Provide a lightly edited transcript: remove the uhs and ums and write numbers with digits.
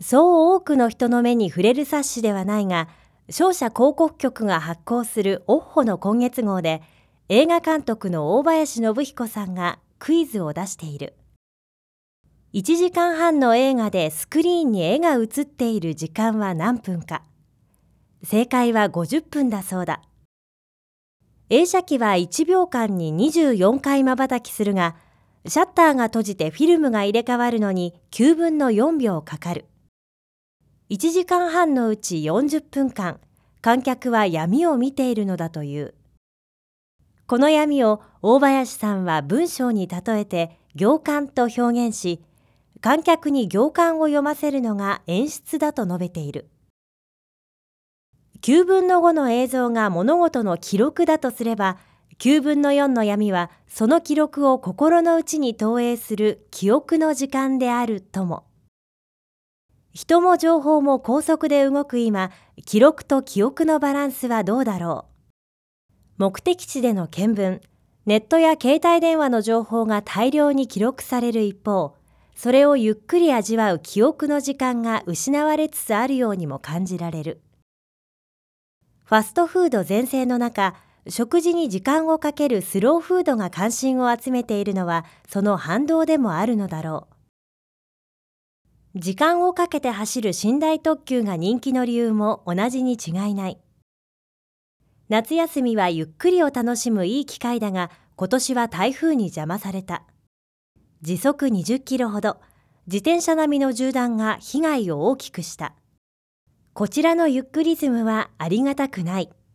そう多くの人の目に触れる冊子ではないが、商社広告局が発行するオッホの今月号で、映画監督の大林信彦さんがクイズを出している。1時間半の映画でスクリーンに絵が映っている時間は何分か。正解は50分だそうだ。映写機は1秒間に24回瞬きするが、シャッターが閉じてフィルムが入れ替わるのに9分の4秒かかる。1時間半のうち40分間、観客は闇を見ているのだという。この闇を大林さんは文章に例えて行間と表現し、観客に行間を読ませるのが演出だと述べている。9分の5の映像が物事の記録だとすれば、9分の4の闇はその記録を心の内に投影する記憶の時間であるとも。人も情報も高速で動く今、記録と記憶のバランスはどうだろう。目的地での見聞、ネットや携帯電話の情報が大量に記録される一方、それをゆっくり味わう記憶の時間が失われつつあるようにも感じられる。ファストフード全盛の中、食事に時間をかけるスローフードが関心を集めているのは、その反動でもあるのだろう。時間をかけて走る寝台特急が人気の理由も同じに違いない。夏休みはゆっくりを楽しむいい機会だが、今年は台風に邪魔された。時速20キロほど、自転車並みの縦断が被害を大きくした。こちらのゆっくりズムはありがたくない。